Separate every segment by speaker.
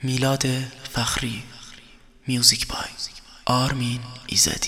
Speaker 1: میلاد فخری، میوزیک بای آرمین ایزدی.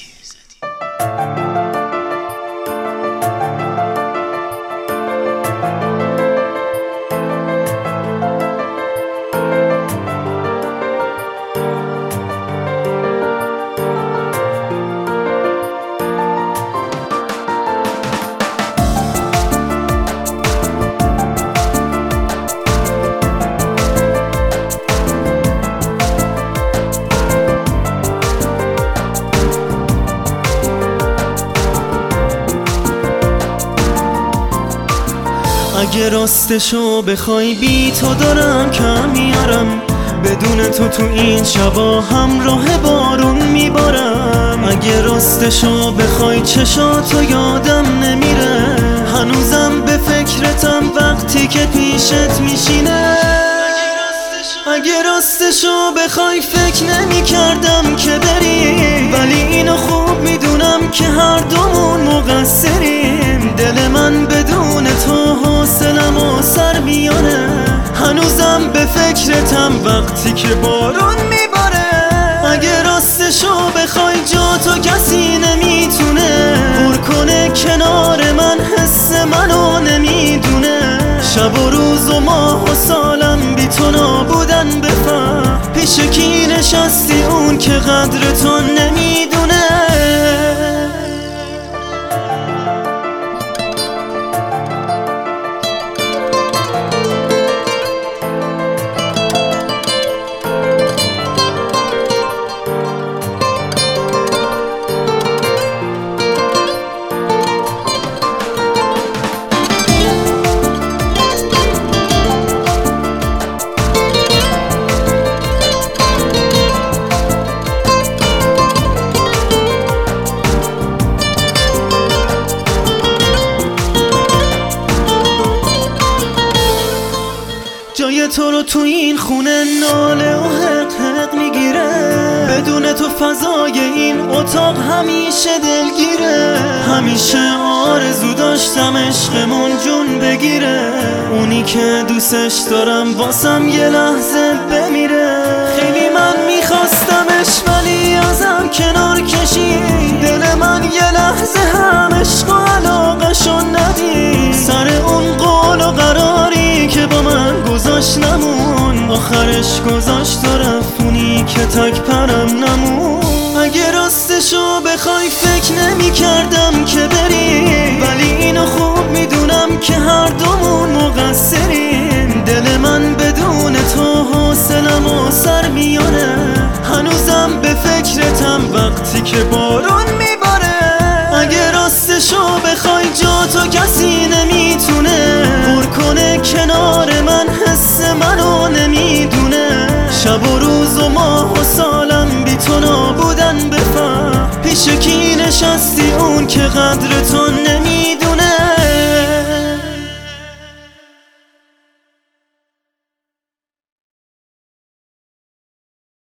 Speaker 2: اگه راستشو بخوای بی تو دارم کم میارم، بدون تو این شبا همراه بارون میبارم. اگه راستشو بخوای چشاتو یادم نمیره، هنوزم به فکرتم وقتی که پیشت میشینه. اگه راستشو بخوای فکر نمی کردم که بری، ولی اینو خوب میدونم که هر دومون مقصریم. دل من بدون تو حوصله‌مو سر میاره، هنوزم به فکرتم وقتی که بارون میباره. اگه راستشو بخوای جا تو کسی نمیتونه پر کنه کنار من، حس منو نمیدونه. شب و روز و ماه و سالم بی تو نابودن بفهم، پیش کی نشستی اون که قدر تو نمیدونه. جای تو رو تو این خونه ناله و حق حق میگیره، بدون تو فضای این اتاق همیشه دلگیره. همیشه آرزو داشتم عشقمون جون بگیره، اونی که دوستش دارم واسم یه لحظه بمیره. خیلی من میخواستمش ولی ازم کنار کشید، دل من یه لحظه هم عشق و علاقشو ندید. سر اون قول و قراری که با من گذاشت نمون، آخرش گذاشت و رفت اونی که تک پرم نمون. اگه راستشو بخوای فکر نمی کردم که بری، ولی اینو خوب میدونم که هر دومون مقصریم. دل من بدون تو حوصله‌مو سر میاره، هنوزم به فکرتم وقتی که بارون میباره. اگه راستشو بخوای جا تو کسی نمیتونه پر کنه کنار من، حس منو نمیدونه. شب و روز و ماه و سالم بی تو نابودن بفهم، پیش کی نشستی اون که قدر تو نمیدونه.